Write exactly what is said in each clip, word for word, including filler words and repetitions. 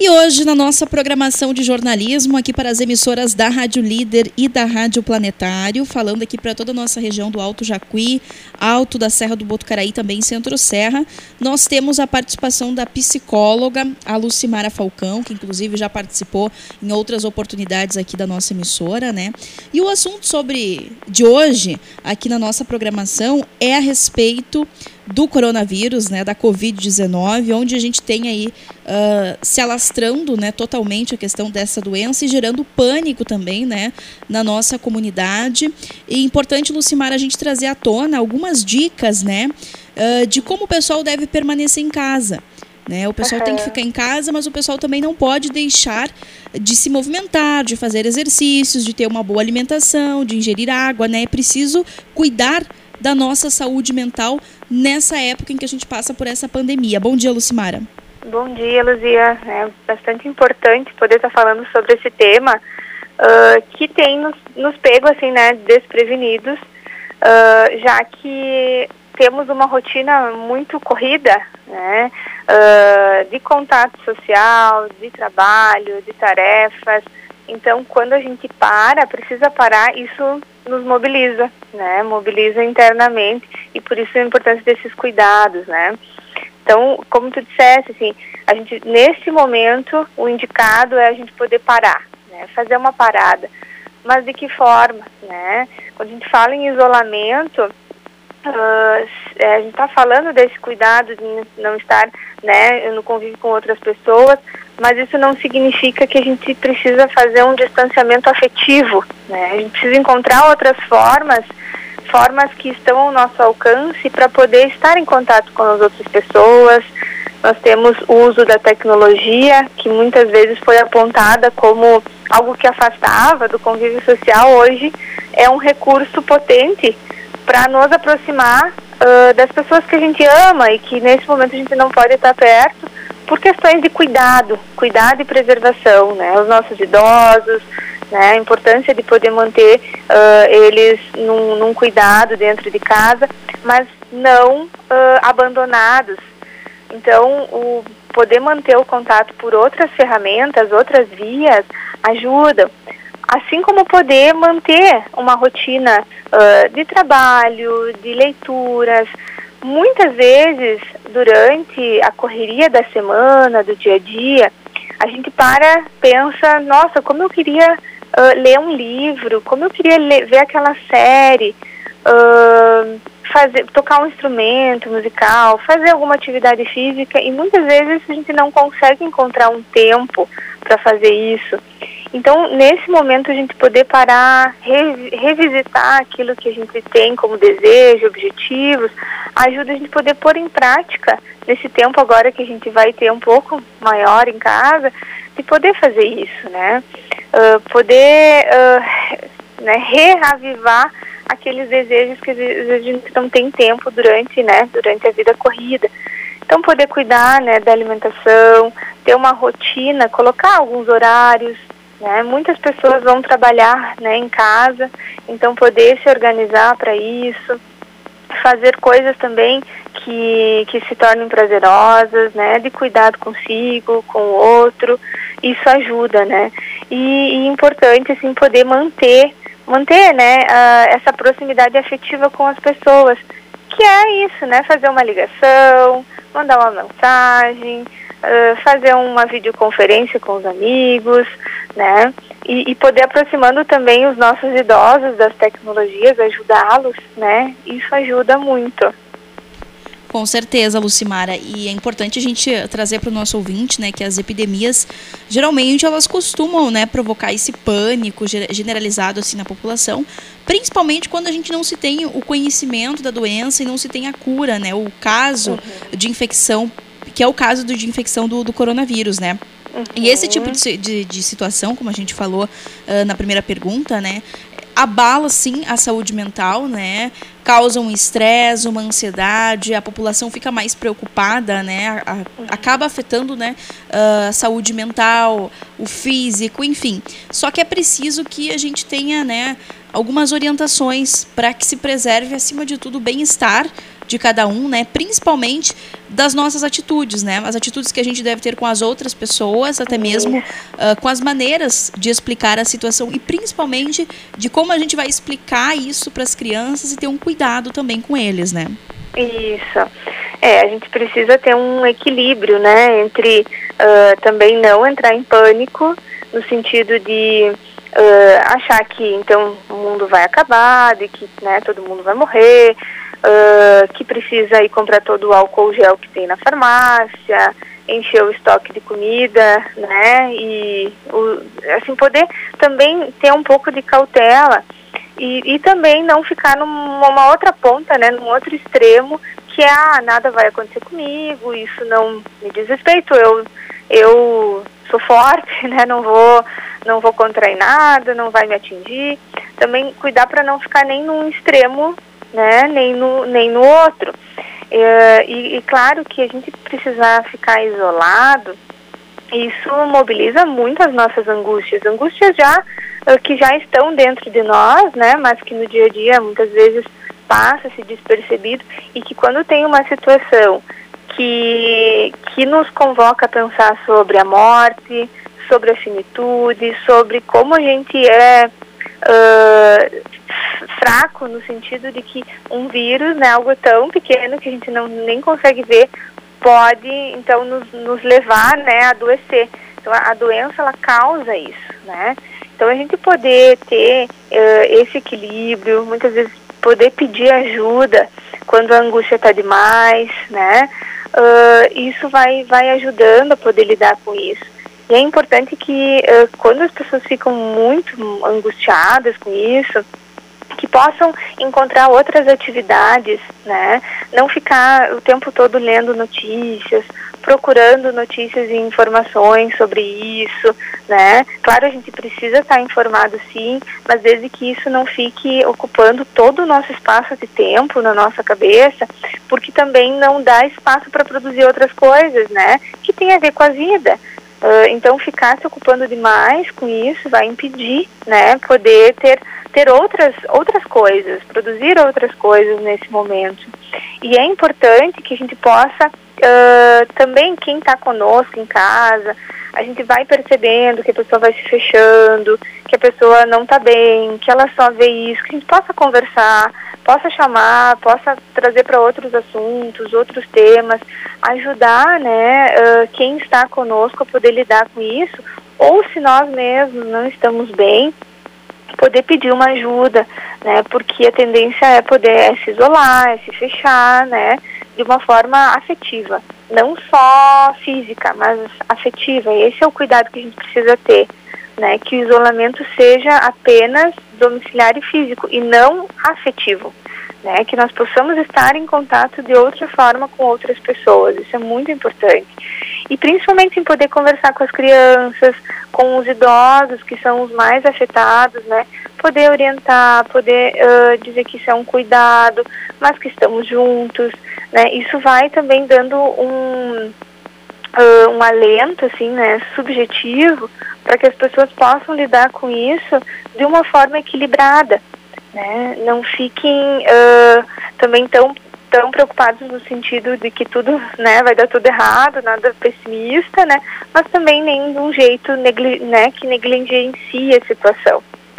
E hoje, na nossa programação de jornalismo, aqui para as emissoras da Rádio Líder e da Rádio Planetário, falando aqui para toda a nossa região do Alto Jacuí, Alto da Serra do Botucaraí, também Centro-Serra, nós temos a participação da psicóloga, a Lucimara Falcão, que inclusive já participou em outras oportunidades aqui da nossa emissora, né? E o assunto sobre de hoje, aqui na nossa programação, é a respeito do coronavírus, né, da covid dezenove, onde a gente tem aí uh, se alastrando, né, totalmente a questão dessa doença e gerando pânico também, né, na nossa comunidade. E é importante, Lucimara, a gente trazer à tona algumas dicas, né, uh, de como o pessoal deve permanecer em casa. Né? O pessoal uhum. tem que ficar em casa, mas o pessoal também não pode deixar de se movimentar, de fazer exercícios, de ter uma boa alimentação, de ingerir água, né? É preciso cuidar da nossa saúde mental nessa época em que a gente passa por essa pandemia. Bom dia, Lucimara. Bom dia, Luzia. É bastante importante poder estar falando sobre esse tema uh, que tem nos, nos pego assim, né, desprevenidos, uh, já que temos uma rotina muito corrida, né, uh, de contato social, de trabalho, de tarefas. Então, quando a gente para, precisa parar, isso nos mobiliza, né? Mobiliza internamente, e por isso a importância desses cuidados, né? Então, como tu disseste, assim, a gente, nesse momento, o indicado é a gente poder parar, né? Fazer uma parada. Mas de que forma, né? Quando a gente fala em isolamento, Uh, a gente está falando desse cuidado de não estar, né, no convívio com outras pessoas, mas isso não significa que a gente precisa fazer um distanciamento afetivo, né? A gente precisa encontrar outras formas, formas que estão ao nosso alcance para poder estar em contato com as outras pessoas. Nós temos o uso da tecnologia, que muitas vezes foi apontada como algo que afastava do convívio social. Hoje é um recurso potente para nos aproximar uh, das pessoas que a gente ama e que nesse momento a gente não pode estar perto por questões de cuidado, cuidado e preservação, né? Os nossos idosos, né? A importância de poder manter uh, eles num, num cuidado dentro de casa, mas não uh, abandonados. Então, o poder manter o contato por outras ferramentas, outras vias, ajuda. Assim como poder manter uma rotina uh, de trabalho, de leituras. Muitas vezes, durante a correria da semana, do dia a dia, a gente para, pensa, nossa, como eu queria uh, ler um livro, como eu queria ler, ver aquela série, uh, fazer, tocar um instrumento musical, fazer alguma atividade física, e muitas vezes a gente não consegue encontrar um tempo para fazer isso. Então, nesse momento, a gente poder parar, re, revisitar aquilo que a gente tem como desejo, objetivos, ajuda a gente poder pôr em prática, nesse tempo agora que a gente vai ter um pouco maior em casa, de poder fazer isso, né? Uh, poder uh, né, reavivar aqueles desejos que às vezes a gente não tem tempo durante, né, durante a vida corrida. Então, poder cuidar, né, da alimentação, ter uma rotina, colocar alguns horários. Né? Muitas pessoas vão trabalhar, né, em casa, então poder se organizar para isso, fazer coisas também que, que se tornem prazerosas, né, de cuidado consigo, com o outro, isso ajuda, né? E, e importante, assim, poder manter, manter, né, a, essa proximidade afetiva com as pessoas, que é isso, né, fazer uma ligação, mandar uma mensagem, Uh, fazer uma videoconferência com os amigos, né, e, e poder aproximando também os nossos idosos das tecnologias, ajudá-los, né, isso ajuda muito. Com certeza, Lucimara, e é importante a gente trazer para o nosso ouvinte, né, que as epidemias, geralmente, elas costumam, né, provocar esse pânico generalizado assim na população, principalmente quando a gente não se tem o conhecimento da doença e não se tem a cura, né, o caso uhum. de infecção, que é o caso do, de infecção do, do coronavírus, né? Uhum. E esse tipo de, de, de situação, como a gente falou uh, na primeira pergunta, né? Abala, sim, a saúde mental, né? Causa um estresse, uma ansiedade, a população fica mais preocupada, né? A, uhum. Acaba afetando, né, a saúde mental, o físico, enfim. Só que é preciso que a gente tenha, né, algumas orientações para que se preserve, acima de tudo, o bem-estar de cada um, né? Principalmente das nossas atitudes, né? As atitudes que a gente deve ter com as outras pessoas, até mesmo uh, com as maneiras de explicar a situação e principalmente de como a gente vai explicar isso para as crianças e ter um cuidado também com eles, né? Isso. É, a gente precisa ter um equilíbrio, né? Entre uh, também não entrar em pânico, no sentido de uh, achar que então o mundo vai acabar, de que, né, todo mundo vai morrer, Uh, que precisa ir comprar todo o álcool gel que tem na farmácia, encher o estoque de comida, né, e o, assim, poder também ter um pouco de cautela e, e também não ficar numa outra ponta, né, num outro extremo, que é, ah, nada vai acontecer comigo, isso não me diz respeito, eu, eu sou forte, né, não vou, não vou contrair nada, não vai me atingir. Também cuidar para não ficar nem num extremo, né, nem no, nem no outro. É, e, e claro que a gente precisar ficar isolado, isso mobiliza muito as nossas angústias, angústias já que já estão dentro de nós, né, mas que no dia a dia muitas vezes passa-se despercebido, e que quando tem uma situação que, que nos convoca a pensar sobre a morte, sobre a finitude, sobre como a gente é uh, fraco, no sentido de que um vírus, né, algo tão pequeno que a gente não, nem consegue ver, pode então nos, nos levar, né, a adoecer. Então a, a doença, ela causa isso, né? Então a gente poder ter uh, esse equilíbrio, muitas vezes poder pedir ajuda quando a angústia está demais, né? Uh, isso vai, vai ajudando a poder lidar com isso. E é importante que uh, quando as pessoas ficam muito angustiadas com isso, que possam encontrar outras atividades, né? Não ficar o tempo todo lendo notícias, procurando notícias e informações sobre isso, né? Claro, a gente precisa estar informado, sim, mas desde que isso não fique ocupando todo o nosso espaço de tempo na nossa cabeça, porque também não dá espaço para produzir outras coisas, né? Que tem a ver com a vida. Uh, então, ficar se ocupando demais com isso vai impedir, né? Poder ter ter outras, outras coisas, produzir outras coisas nesse momento. E é importante que a gente possa, uh, também quem está conosco em casa, a gente vai percebendo que a pessoa vai se fechando, que a pessoa não está bem, que ela só vê isso, que a gente possa conversar, possa chamar, possa trazer para outros assuntos, outros temas, ajudar, né, uh, quem está conosco a poder lidar com isso, ou se nós mesmos não estamos bem, poder pedir uma ajuda, né, porque a tendência é poder é se isolar, é se fechar, né, de uma forma afetiva, não só física, mas afetiva. E esse é o cuidado que a gente precisa ter, né, que o isolamento seja apenas domiciliar e físico e não afetivo, né, que nós possamos estar em contato de outra forma com outras pessoas. Isso é muito importante. E principalmente em poder conversar com as crianças, com os idosos, que são os mais afetados, né? Poder orientar, poder uh, dizer que isso é um cuidado, mas que estamos juntos, né? Isso vai também dando um, uh, um alento, assim, né, subjetivo, para que as pessoas possam lidar com isso de uma forma equilibrada, né? Não fiquem uh, também tão tão preocupados no sentido de que tudo, né, vai dar tudo errado, nada pessimista, né, mas também nem de um jeito negli, né, que negligencie a situação.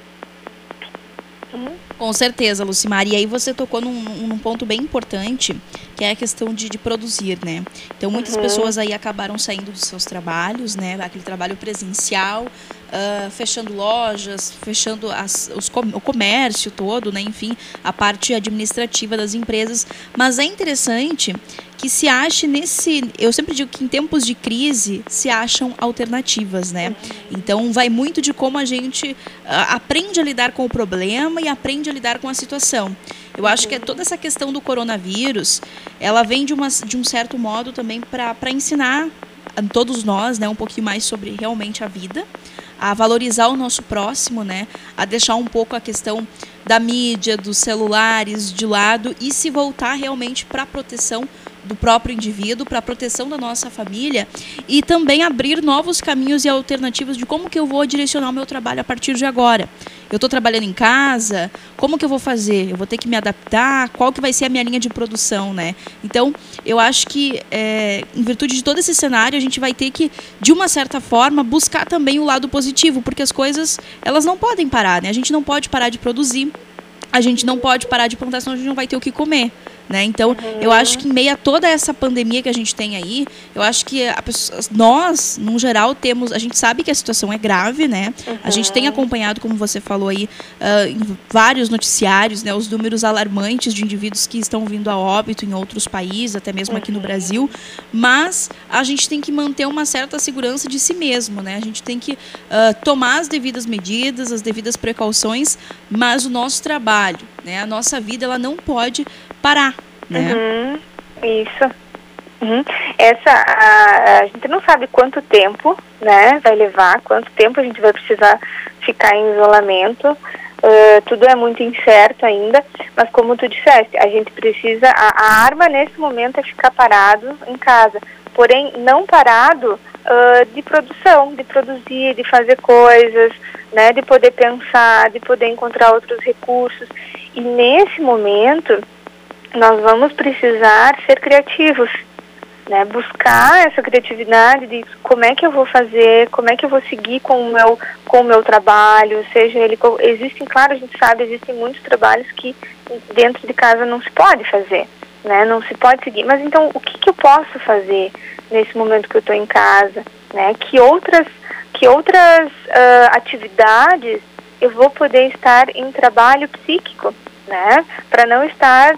Hum. Com certeza, Lucimar. E aí você tocou num, num ponto bem importante, que é a questão de, de produzir, né? Então, muitas uhum. pessoas aí acabaram saindo dos seus trabalhos, né? Aquele trabalho presencial, uh, fechando lojas, fechando as, os, o comércio todo, né? Enfim, a parte administrativa das empresas. Mas é interessante que se ache nesse... Eu sempre digo que em tempos de crise se acham alternativas, né? Uhum. Então, vai muito de como a gente uh, aprende a lidar com o problema e aprende a lidar com a situação. Eu acho que é toda essa questão do coronavírus, ela vem de, uma, de um certo modo também para ensinar a todos nós, né, um pouquinho mais sobre realmente a vida, a valorizar o nosso próximo, né, a deixar um pouco a questão da mídia, dos celulares de lado e se voltar realmente para a proteção do próprio indivíduo, para a proteção da nossa família e também abrir novos caminhos e alternativas de como que eu vou direcionar o meu trabalho a partir de agora. Eu estou trabalhando em casa, como que eu vou fazer? Eu vou ter que me adaptar? Qual que vai ser a minha linha de produção, né? Então, eu acho que, é, em virtude de todo esse cenário, a gente vai ter que, de uma certa forma, buscar também o lado positivo, porque as coisas, elas não podem parar, né? A gente não pode parar de produzir, a gente não pode parar de plantar, senão a gente não vai ter o que comer. Né? Então, uhum. eu acho que em meio a toda essa pandemia que a gente tem aí, eu acho que a pessoa, nós, no geral, temos... A gente sabe que a situação é grave, né? Uhum. A gente tem acompanhado, como você falou aí, uh, em vários noticiários, né, os números alarmantes de indivíduos que estão vindo a óbito em outros países, até mesmo aqui no Brasil, mas a gente tem que manter uma certa segurança de si mesmo, né? A gente tem que uh, tomar as devidas medidas, as devidas precauções, mas o nosso trabalho, né, a nossa vida, ela não pode parar, né? Uhum, isso. Uhum. Essa, a, a gente não sabe quanto tempo, né, vai levar, quanto tempo a gente vai precisar ficar em isolamento. Uh, tudo é muito incerto ainda, mas como tu disseste, a gente precisa, a, a arma nesse momento é ficar parado em casa, porém não parado uh, de produção, de produzir, de fazer coisas, né, de poder pensar, de poder encontrar outros recursos. E nesse momento nós vamos precisar ser criativos, né? Buscar essa criatividade de como é que eu vou fazer, como é que eu vou seguir com o meu, com o meu trabalho, seja ele... Existem, claro, a gente sabe, existem muitos trabalhos que dentro de casa não se pode fazer, né? Não se pode seguir. Mas então, o que, que eu posso fazer nesse momento que eu estou em casa, né? Que outras, que outras uh, atividades eu vou poder estar em trabalho psíquico, né, para não estar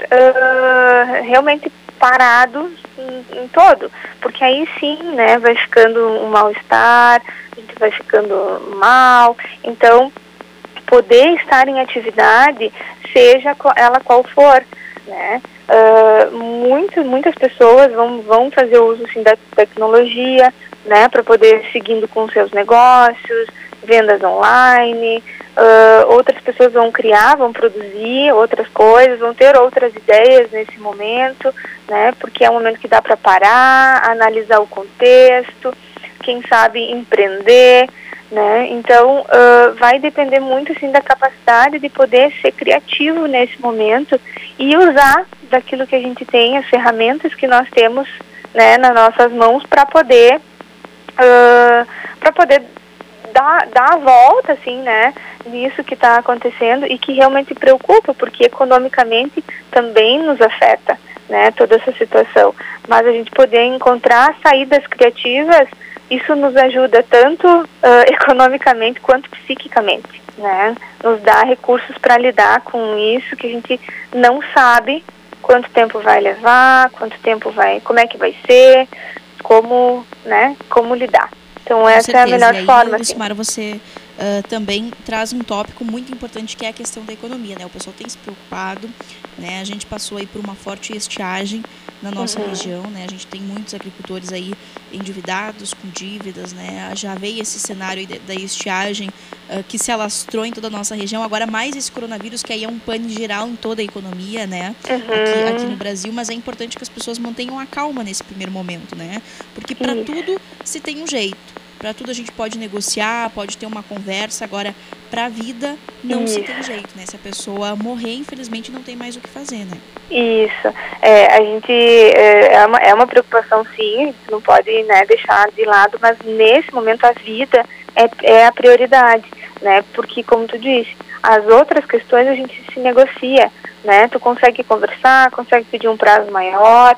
uh, realmente parado em, em todo, porque aí sim, né, vai ficando um mal-estar, a gente vai ficando mal. Então, poder estar em atividade, seja ela qual for, né, uh, muito, muitas pessoas vão, vão fazer uso, sim, da tecnologia, né, para poder seguindo com seus negócios, vendas online. Uh, outras pessoas vão criar, vão produzir outras coisas, vão ter outras ideias nesse momento, né, porque é um momento que dá para parar, analisar o contexto, quem sabe empreender, né, então uh, vai depender muito, assim, da capacidade de poder ser criativo nesse momento e usar daquilo que a gente tem, as ferramentas que nós temos, né, nas nossas mãos para poder, uh, para poder dar, dar a volta, assim, né, nisso que está acontecendo e que realmente preocupa, porque economicamente também nos afeta, né, toda essa situação. Mas a gente poder encontrar saídas criativas, isso nos ajuda tanto uh, economicamente quanto psiquicamente, né, nos dá recursos para lidar com isso que a gente não sabe quanto tempo vai levar, quanto tempo vai, como é que vai ser, como, né, como lidar. Então, com essa certeza. É a melhor e aí, forma. Lucimara, assim. Você uh, também traz um tópico muito importante, que é a questão da economia, né? O pessoal tem se preocupado, né? A gente passou aí por uma forte estiagem na nossa uhum. região, né? A gente tem muitos agricultores aí endividados, com dívidas, né? Já veio esse cenário aí da estiagem uh, que se alastrou em toda a nossa região. Agora mais esse coronavírus, que aí é um pane geral em toda a economia, né? Uhum. Aqui, aqui no Brasil, mas é importante que as pessoas mantenham a calma nesse primeiro momento, né? Porque para tudo se tem um jeito. Para tudo a gente pode negociar, pode ter uma conversa. Agora, para a vida, não Isso. se tem jeito, né? Se a pessoa morrer, infelizmente, não tem mais o que fazer, né? Isso. É, a gente... É uma, é uma preocupação, sim. A gente não pode, né, deixar de lado. Mas, nesse momento, a vida é, é a prioridade, né? Porque, como tu disse, as outras questões a gente se negocia, né? Tu consegue conversar, consegue pedir um prazo maior,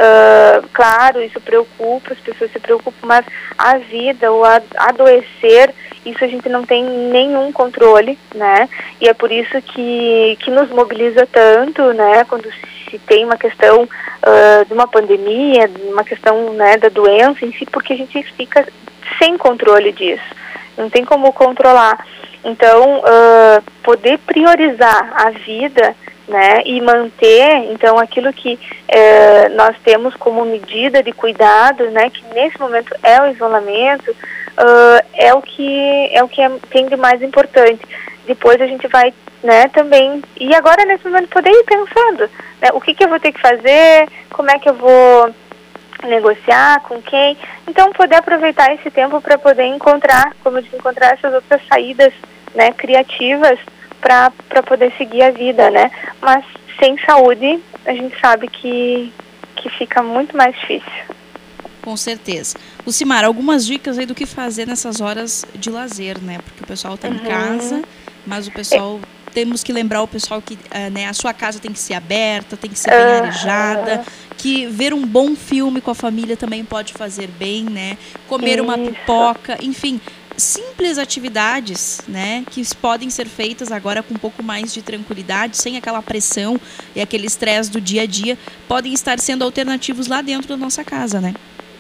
uh, claro, isso preocupa, as pessoas se preocupam, mas a vida, o adoecer, isso a gente não tem nenhum controle, né? E é por isso que, que nos mobiliza tanto, né? Quando se tem uma questão uh, de uma pandemia, uma questão, né, da doença em si, porque a gente fica sem controle disso, não tem como controlar. Então, uh, poder priorizar a vida, né, e manter, então, aquilo que eh, nós temos como medida de cuidado, né, que nesse momento é o isolamento, uh, é o que é o que é, tem de mais importante. Depois a gente vai né, também, e agora nesse momento poder ir pensando, né, o que que eu vou ter que fazer, como é que eu vou negociar, com quem, então poder aproveitar esse tempo para poder encontrar, como eu disse, encontrar essas outras saídas, né, criativas para para poder seguir a vida, né, mas sem saúde a gente sabe que, que fica muito mais difícil. Com certeza. Lucimar, algumas dicas aí do que fazer nessas horas de lazer, né? Porque o pessoal está em uhum. casa, mas o pessoal... É. Temos que lembrar o pessoal que uh, né, a sua casa tem que ser aberta, tem que ser bem uhum. arejada, que ver um bom filme com a família também pode fazer bem, né? Comer Isso. uma pipoca, enfim... simples atividades, né, que podem ser feitas agora com um pouco mais de tranquilidade, sem aquela pressão e aquele estresse do dia a dia, podem estar sendo alternativos lá dentro da nossa casa, né?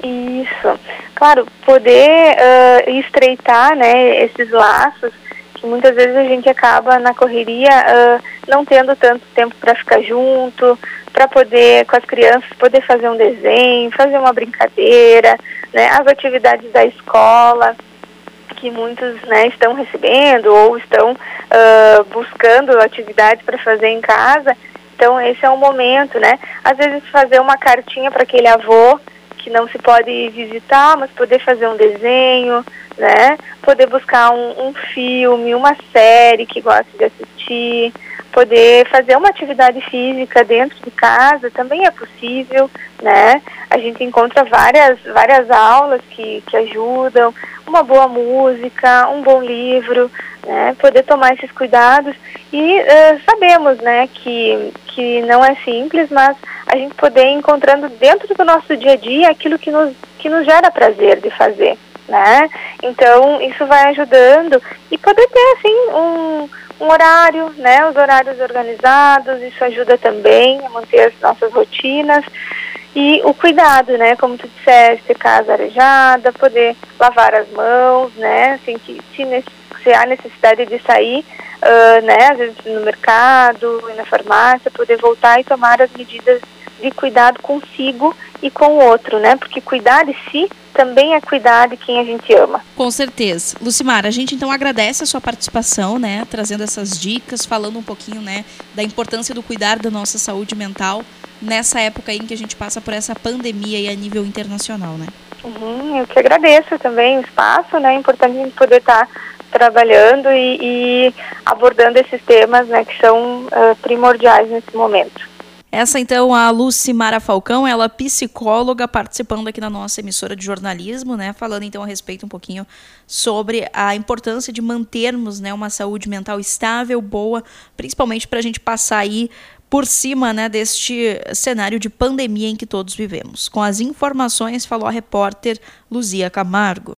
Isso. Claro, poder uh, estreitar, né, esses laços, que muitas vezes a gente acaba na correria uh, não tendo tanto tempo para ficar junto, para poder, com as crianças, poder fazer um desenho, fazer uma brincadeira, né, as atividades da escola, que muitos, né, estão recebendo ou estão uh, buscando atividades para fazer em casa. Então esse é um momento, né? Às vezes fazer uma cartinha para aquele avô que não se pode visitar, mas poder fazer um desenho, né? Poder buscar um, um filme, uma série que gosta de assistir, poder fazer uma atividade física dentro de casa também é possível, né? A gente encontra várias, várias aulas que, que ajudam, uma boa música, um bom livro, né? Poder tomar esses cuidados e uh, sabemos, né, que, que não é simples, mas a gente poder ir encontrando dentro do nosso dia a dia aquilo que nos, que nos gera prazer de fazer, né? Então isso vai ajudando e poder ter assim um um horário, né, os horários organizados, isso ajuda também a manter as nossas rotinas e o cuidado, né, como tu disseste, ter casa arejada, poder lavar as mãos, né, assim, que se, se há necessidade de sair, uh, né, às vezes no mercado, na farmácia, poder voltar e tomar as medidas de cuidado consigo e com o outro, né, porque cuidar de si também é cuidar de quem a gente ama. Com certeza. Lucimar, a gente então agradece a sua participação, né, trazendo essas dicas, falando um pouquinho, né, da importância do cuidar da nossa saúde mental nessa época aí em que a gente passa por essa pandemia aí a nível internacional, né? Uhum, eu que agradeço também o espaço, né, é importante a gente poder estar trabalhando e, e abordando esses temas, né, que são uh, primordiais nesse momento. Essa, então, a Lucimara Falcão, ela é psicóloga, participando aqui na nossa emissora de jornalismo, né? Falando, então, a respeito um pouquinho sobre a importância de mantermos, né, uma saúde mental estável, boa, principalmente para a gente passar aí por cima, né, deste cenário de pandemia em que todos vivemos. Com as informações, falou a repórter Luzia Camargo.